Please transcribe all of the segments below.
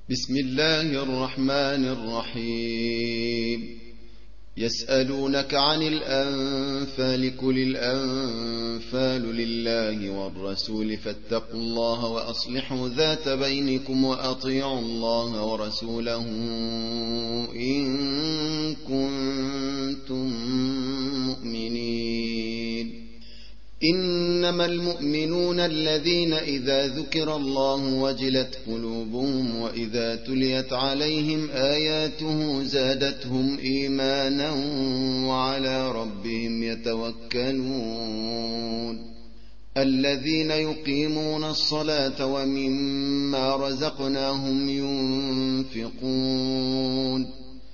بسم الله الرحمن الرحيم. يسألونك عن الأنفال قل الأنفال لله والرسول فاتقوا الله وأصلحوا ذات بينكم وأطيعوا الله ورسوله إن كنتم مؤمنين. إنما المؤمنون الذين إذا ذكر الله وجلت قلوبهم وإذا تليت عليهم آياته زادتهم إيمانا وعلى ربهم يتوكلون. الذين يقيمون الصلاة ومما رزقناهم ينفقون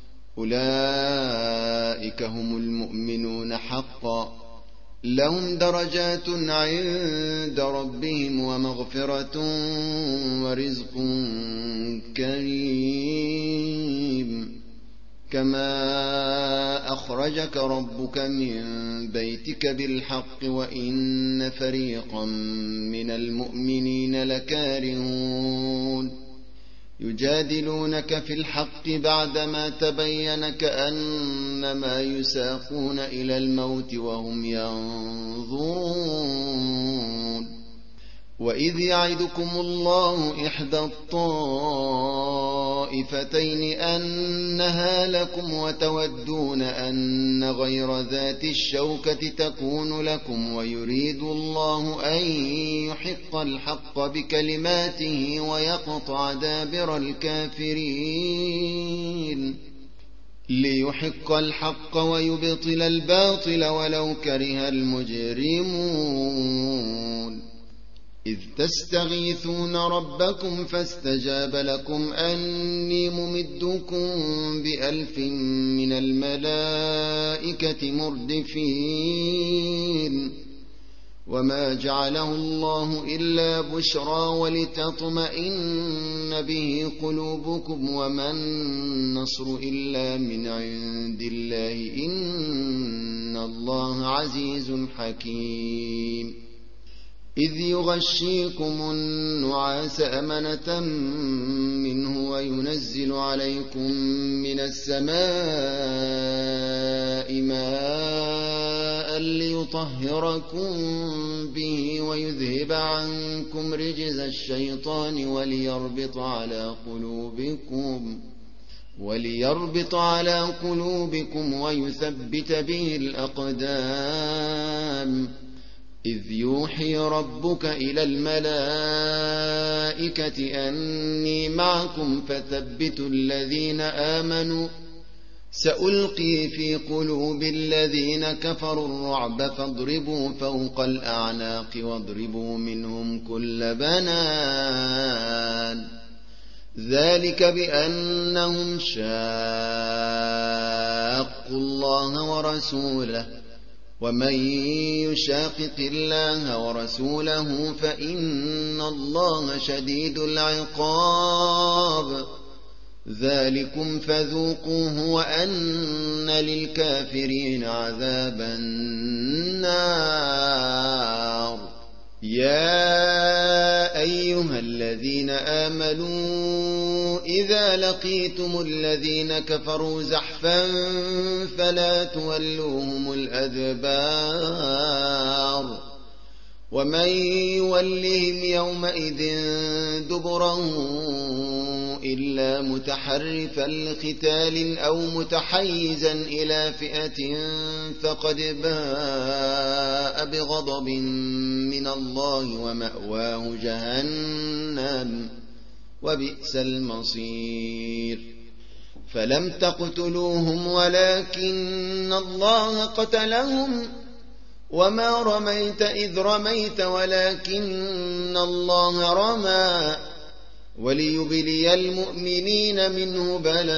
أولئك هم المؤمنون حقا لهم درجات عند ربهم ومغفرة ورزق كريم. كما أخرجك ربك من بيتك بالحق وإن فريقا من المؤمنين لكارهون يجادلونك في الحق بعدما تبين كأنما يساقون إلى الموت وهم ينظرون. وإذ يعدكم الله إحدى الطائفتين أنها لكم وتودون أن غير ذات الشوكة تكون لكم ويريد الله أن يحق الحق بكلماته ويقطع دابر الكافرين ليحق الحق ويبطل الباطل ولو كره المجرمون. إذ تستغيثون ربكم فاستجاب لكم أني ممدكم ب1000 من الملائكة مردفين. وما جعله الله إلا بشرى ولتطمئن به قلوبكم وما النصر إلا من عند الله إن الله عزيز حكيم. إذ يغشيكم النعاس أمنة منه وينزل عليكم من السماء ماء ليطهركم به ويذهب عنكم رجز الشيطان وليربط على قلوبكم ويثبت به الأقدام. إذ يوحي ربك إلى الملائكة أني معكم فثبتوا الذين آمنوا سألقي في قلوب الذين كفروا الرعب فاضربوا فوق الأعناق واضربوا منهم كل بنان. ذلك بأنهم شاقوا الله ورسوله ومن يشاقق الله ورسوله فإن الله شديد العقاب. ذلكم فذوقوه وأن للكافرين عذاب النار. يا أيها الذين آمنوا إذا لقيتم الذين كفروا زحفا فلا تولوهم الأدبار. ومن يولهم يومئذ دبره إلا متحرفا لقتال أو متحيزا إلى فئة فقد باء بغضب من الله ومأواه جهنم وبئس المصير. فلم تقتلوهم ولكن الله قتلهم وما رميت إذ رميت ولكن الله رمى وليبلي المؤمنين منه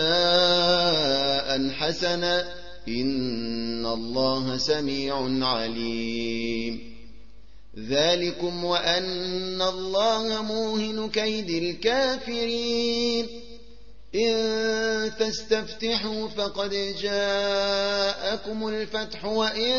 بلاء حسنا إن الله سميع عليم. ذلكم وأن الله موهن كيد الكافرين. إن تستفتحوا فقد جاءكم الفتح وإن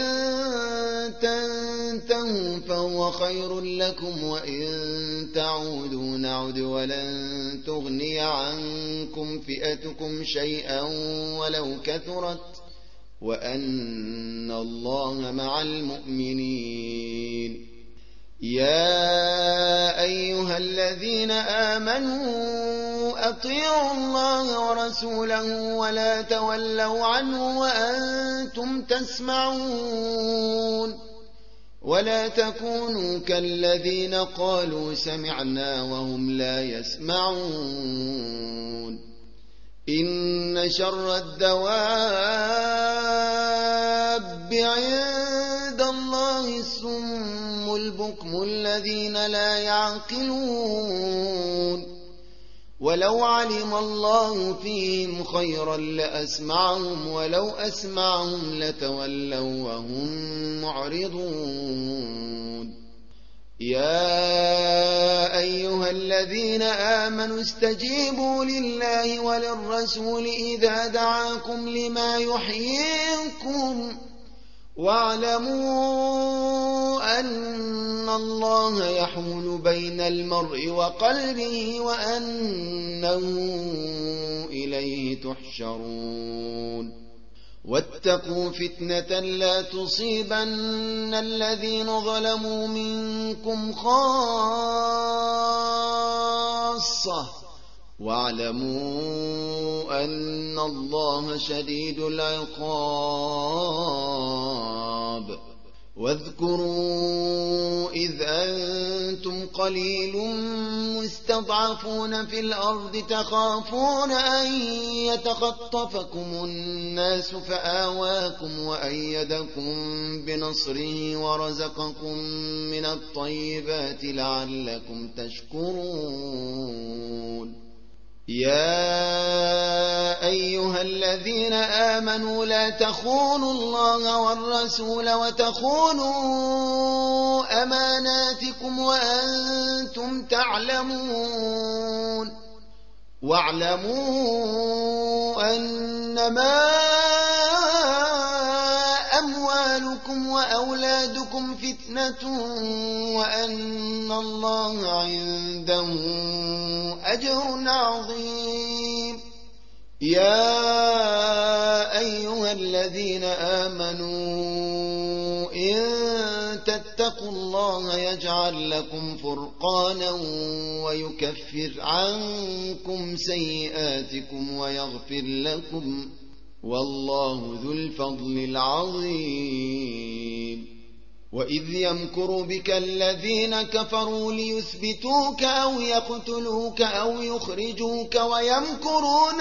تنتهوا فهو خير لكم وإن تعودوا نعد ولن تغني عنكم فئتكم شيئا ولو كثرت وأن الله مع المؤمنين. يا أيها الذين آمنوا أطيعوا الله ورسوله ولا تولوا عنه وأنتم تسمعون ولا تكونوا كالذين قالوا سمعنا وهم لا يسمعون. إن شر الدواب عند الله الصم البكم الذين لا يعقلون. ولو علم الله فيهم خيرا لأسمعهم ولو أسمعهم لتولوا وهم معرضون. يا أيها الذين آمنوا استجيبوا لله وللرسول إذا دعاكم لما يحييكم واعلموا أن الله يحول بين المرء وقلبه وأنه إليه تحشرون. واتقوا فتنة لا تصيبن الذين ظلموا منكم خاصة واعلموا أن الله شديد العقاب. واذكروا إذ أنتم قليل مستضعفون في الأرض تخافون أن يتخطفكم الناس فآواكم وأيدكم بنصره ورزقكم من الطيبات لعلكم تشكرون. يا أيها الذين آمنوا لا تخونوا الله والرسول وتخونوا أماناتكم وأنتم تعلمون. واعلموا أنما أموالكم وأولادكم فتنة وأن الله عنده أجر عظيم. يا أيها الذين آمنوا إن تتقوا الله يجعل لكم فرقانا ويكفر عنكم سيئاتكم ويغفر لكم والله ذو الفضل العظيم. وإذ يمكر بك الذين كفروا ليثبتوك أو يقتلوك أو يخرجوك ويمكرون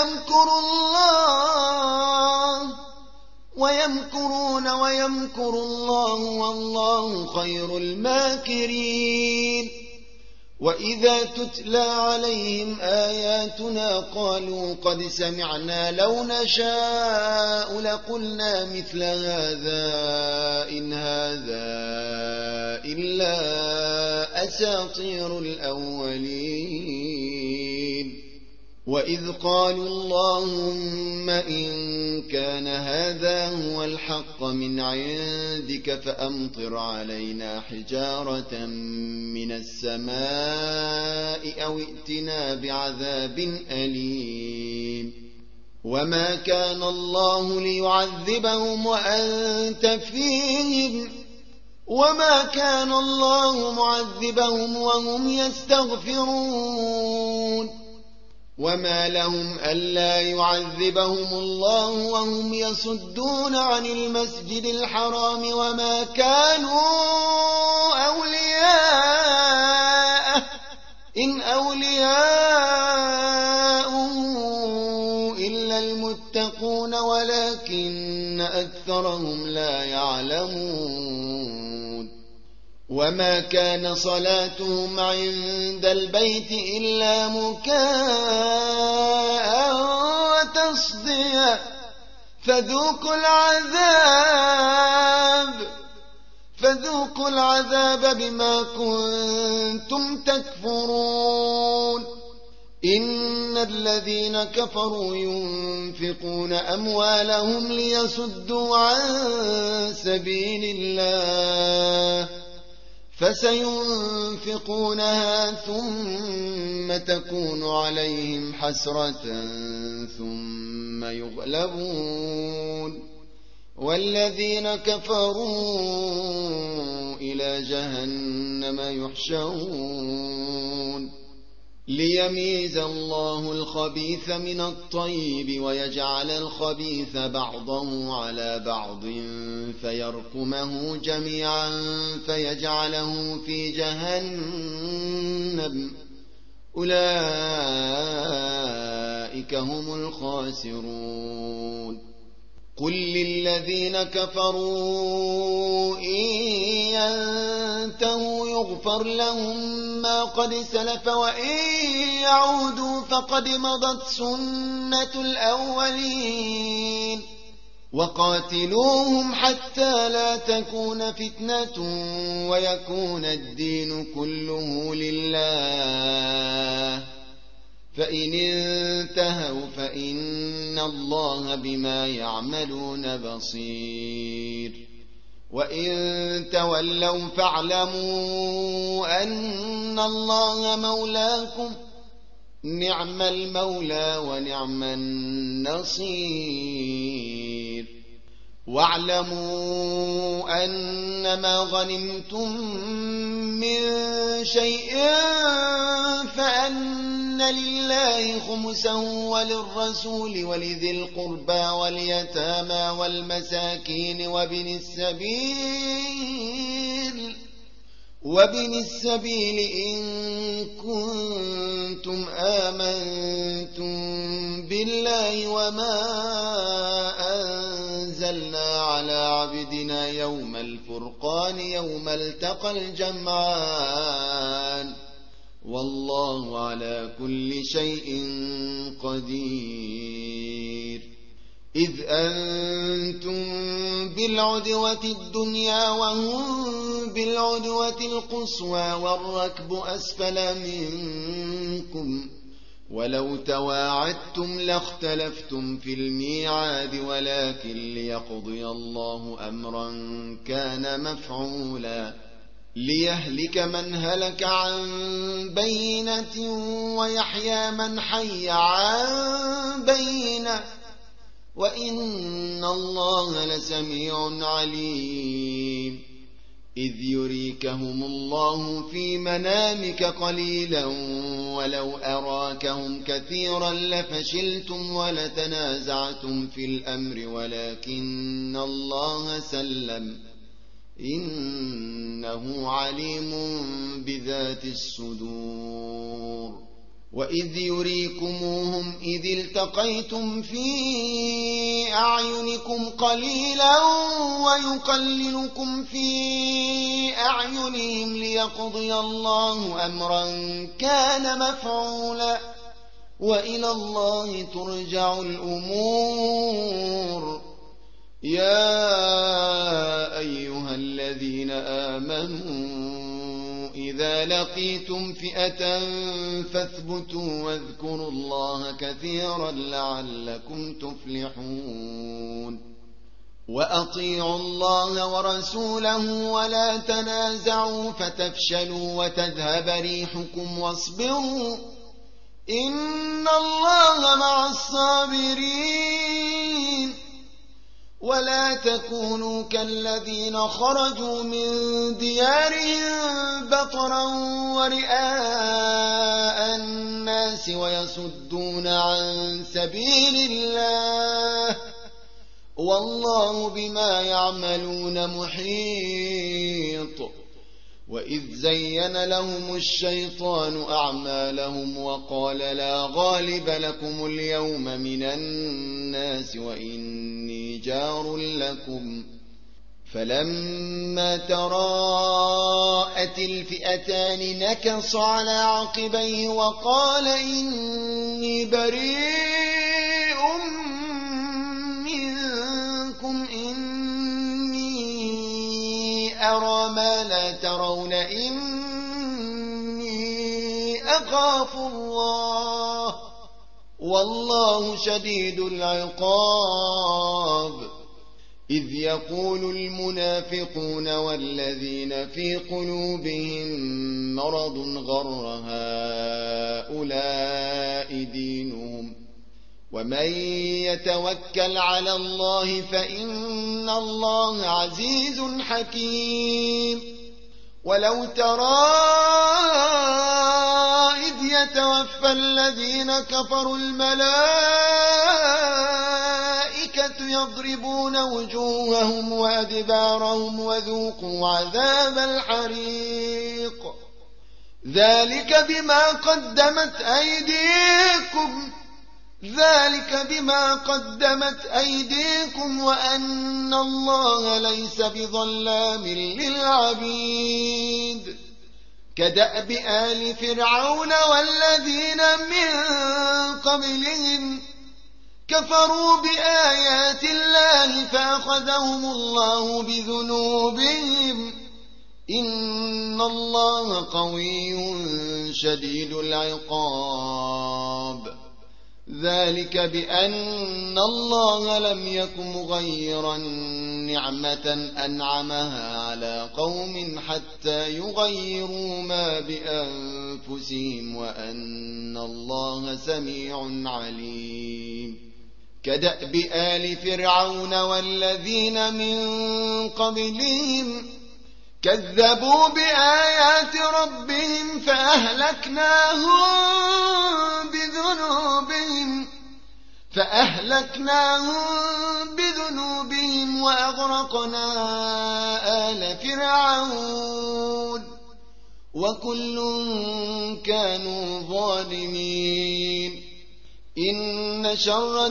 ويمكر الله والله خير الماكرين. وإذا تتلى عليهم آياتنا قالوا قد سمعنا لو نشاء لقلنا مثل هذا إن هذا إلا أساطير الأولين. وإذ قالوا اللهم إن كان هذا هو الحق من عندك فأمطر علينا حجارة من السماء أو ائتنا بعذاب أليم. وما كان الله ليعذبهم وأنت فيهم وما كان الله معذبهم وهم يستغفرون. وما لهم ألا يعذبهم الله وهم يصدون عن المسجد الحرام وما كانوا أولياءه إن أولياءه إلا المتقون ولكن أكثرهم لا يعلمون. وما كان صلاتهم عند البيت إلا مكاء وتصديا فذوقوا العذاب بما كنتم تكفرون. إن الذين كفروا ينفقون أموالهم ليصدوا عن سبيل الله فسينفقونها ثم تكون عليهم حسرة ثم يغلبون والذين كفروا إلى جهنم يحشرون ليميز الله الخبيث من الطيب ويجعل الخبيث بعضه على بعض فيركمه جميعا فيجعله في جهنم أولئك هم الخاسرون قل للذين كفروا إن ينتهوا يغفر لهم ما قد سلف وإن يعودوا فقد مضت سنة الأولين وقاتلوهم حتى لا تكون فتنة ويكون الدين كله لله فإن انتهوا فإن الله بما يعملون بصير وإن تولوا فاعلموا أن الله مولاكم نعم المولى ونعم النصير واعلموا أنما غنمتم من شيء فأن لله خمسه وللرسول ولذي القربى واليتامى والمساكين وابن السبيل إن كنتم آمنتم بالله وما أنزلنا على عبدنا يوم الفرقان يوم التقى الجمعان والله على كل شيء قدير إذ أنتم بالعدوة الدنيا وهم بالعدوة القصوى والركب أسفل منكم ولو تواعدتم لاختلفتم في الميعاد ولكن ليقضي الله أمرا كان مفعولا ليهلك من هلك عن بينة ويحيى من حي عن بينة وإن الله لسميع عليم إذ يريكهم الله في منامك قليلا ولو أراكهم كثيرا لفشلتم ولتنازعتم في الأمر ولكن الله سلم إنه عليم بذات الصدور وإذ يريكموهم إذ التقيتم في أعينكم قليلا ويقللكم في أعينهم ليقضي الله أمرا كان مفعولا وإلى الله ترجع الأمور يا أيها الذين آمنوا إذا لقيتم فئة فاثبتوا واذكروا الله كثيرا لعلكم تفلحون وأطيعوا الله ورسوله ولا تنازعوا فتفشلوا وتذهب ريحكم واصبروا إن الله مع الصابرين ولا تكونوا كالذين خرجوا من ديارهم بطرا ورئاء الناس ويصدون عن سبيل الله والله بما يعملون محيط وإذ زين لهم الشيطان أعمالهم وقال لا غالب لكم اليوم من الناس وإني جار لكم فلما تراءت الفئتان نكص على عقبيه وقال إني بريء منكم أرى ما لا ترون إني أخاف الله والله شديد العقاب. إذ يقول المنافقون والذين في قلوبهم مرض غر هؤلاء دينهم ومن يتوكل على الله فإن الله عزيز حكيم. ولو ترى إذ يتوفى الذين كفروا الملائكة يضربون وجوههم وأدبارهم وذوقوا عذاب الحريق ذلك بما قدمت أيديكم وأن الله ليس بظلام للعبيد. كدأب آل فرعون والذين من قبلهم كفروا بآيات الله فأخذهم الله بذنوبهم إن الله قوي شديد العقاب. ذلك بأن الله لم يك مغيرا نعمة أنعمها على قوم حتى يغيروا ما بأنفسهم وأن الله سميع عليم. كدأب آل فرعون والذين من قبلهم كذبوا بآيات ربهم فأهلكناهم بذنوبهم وأغرقنا آل فرعون وكل كانوا ظالمين. إن شر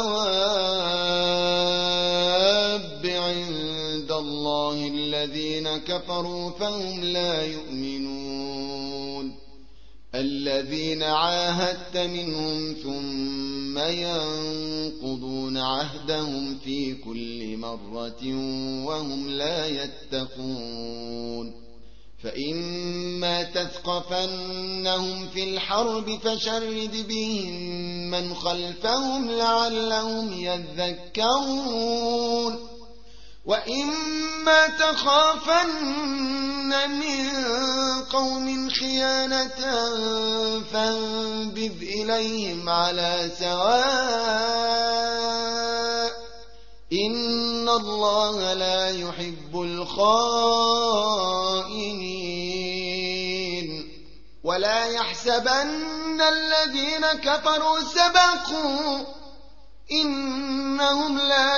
الدواب عند الله الذين كفروا فهم لا يؤمنون. الذين عاهدت منهم ثم ينقضون عهدهم في كل مرة وهم لا يتقون. فإما تثقفنهم في الحرب فشرد بهم من خلفهم لعلهم يذكرون. وإما تخافن من قوم خيانة فانبذ إليهم على سواء إن الله لا يحب الخائنين. ولا يحسبن الذين كفروا سبقوا إنهم لا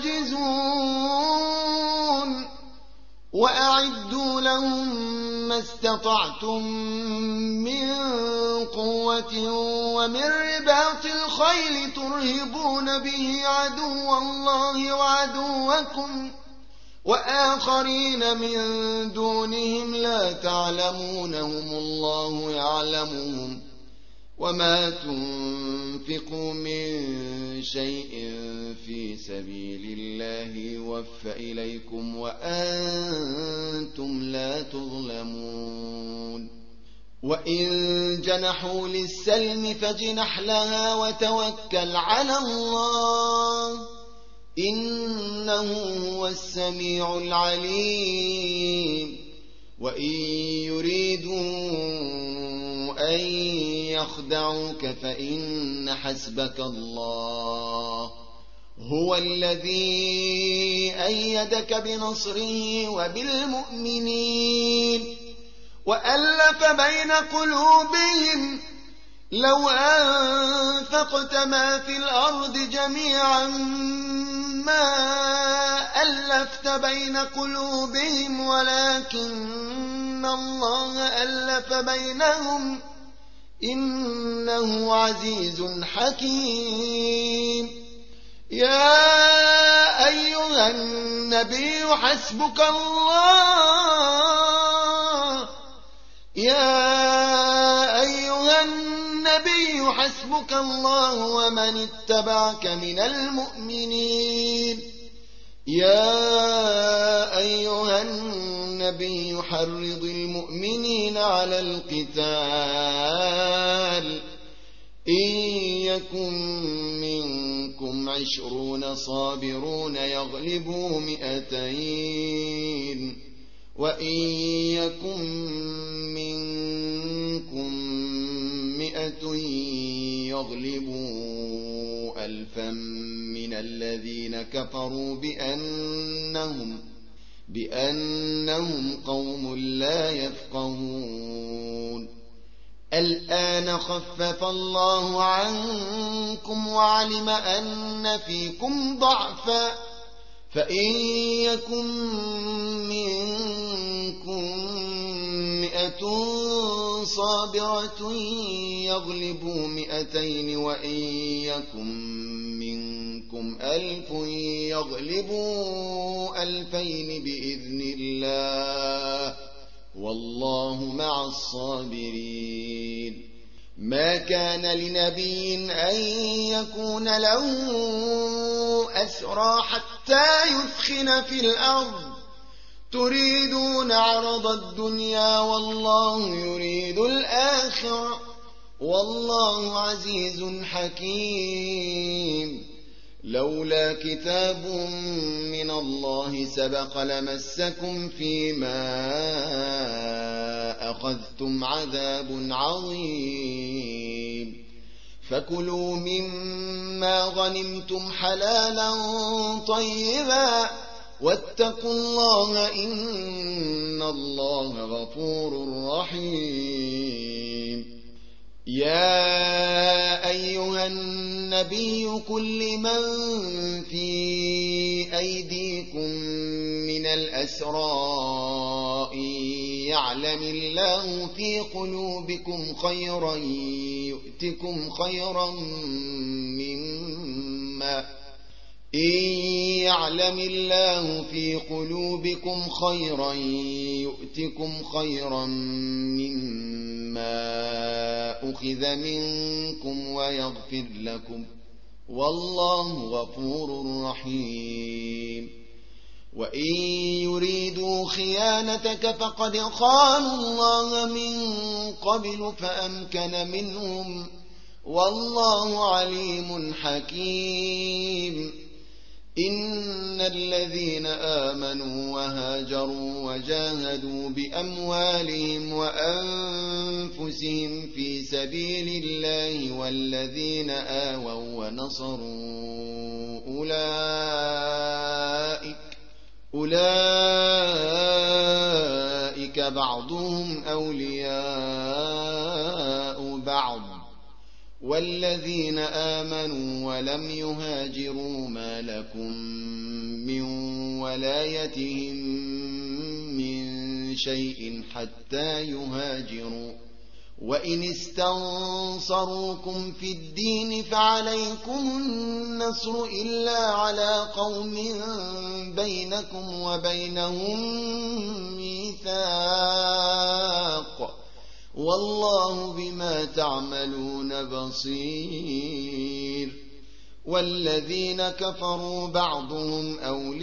يعجزون. وأعدوا لهم ما استطعتم من قوة ومن رباط الخيل ترهبون به عدو الله وعدوكم وآخرين من دونهم لا تعلمونهم الله يعلمهم. وما تنفقوا من شيء في سبيل الله يوفى إليكم وأنتم لا تظلمون. وإن جنحوا للسلم فاجنح لها وتوكل على الله إنه هو السميع العليم. وإن يريدوا أن يخدعوك فإن حسبك الله هو الذي أيدك بنصره وبالمؤمنين وألف بين قلوبهم لو أنفقت ما في الأرض جميعا ما ألفت بين قلوبهم ولكن الله ألف بينهم إنه عزيز حكيم. يا أيها النبي حسبك الله حسبك الله ومن اتبعك من المؤمنين. يا أيها النبي حرض المؤمنين على القتال إن يكن منكم 20 صابرون يغلبوا 200 وإن يكن منكم 100 يغلبوا 1000 من الذين كفروا بأنهم قوم لا يفقهون. الآن خفف الله عنكم وعلم أن فيكم ضعفا فإن يكن منكم 100 صابرة يغلبوا 200 وإن يكن منكم 1000 يغلبوا 2000 بإذن الله والله مع الصابرين. ما كان لنبي أن يكون له أسرى حتى يثخن في الأرض تريدون عرض الدنيا والله يريد الآخرة والله عزيز حكيم. لولا كتاب من الله سبق لمسكم فيما أخذتم عذاب عظيم. فكلوا مما غنمتم حلالا طيبا واتقوا الله إن الله غفور رحيم. يا أيها النبي قل لمن في أيديكم من الأسرى يعلم الله في قلوبكم خيرا يؤتكم خيرا مما يعلم الله في قلوبكم خيرا يؤتكم خيرا مما أخذ منكم ويغفر لكم والله غفور رحيم. وإن يريدوا خيانتك فقد خانوا الله من قبل فأمكن منهم والله عليم حكيم. إن الذين آمنوا وهاجروا وجاهدوا بأموالهم وأنفسهم في سبيل الله والذين آووا ونصروا أولئك بعضهم أولياء بعض والذين آمنوا ولم يهاجروا ما لكم من ولايتهم من شيء حتى يهاجروا وإن استنصروكم في الدين فعليكم النصر إلا على قوم بينكم وبينهم ميثاق والله بما تعملون بصير. والذين كفروا بعضهم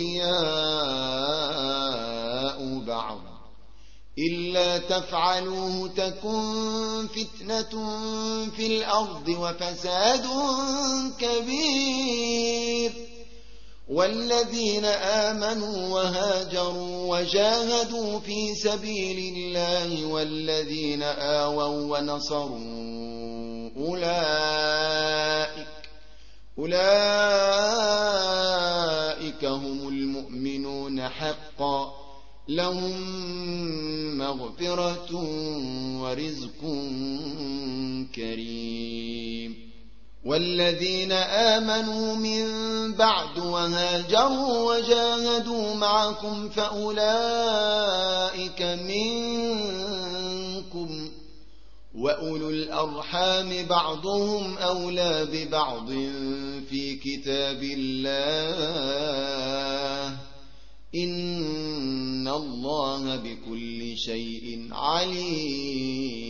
أولياء بعض إلا تفعلوه تكن فتنة في الأرض وفساد كبير. والذين آمنوا وهاجروا وجاهدوا في سبيل الله والذين آووا ونصروا أولئك هم المؤمنون حقا لهم مغفرة ورزق كريم. والذين آمنوا من بعد وهاجروا وجاهدوا معكم فأولئك منكم وأولو الأرحام بعضهم أولى ببعض في كتاب الله إن الله بكل شيء عليم.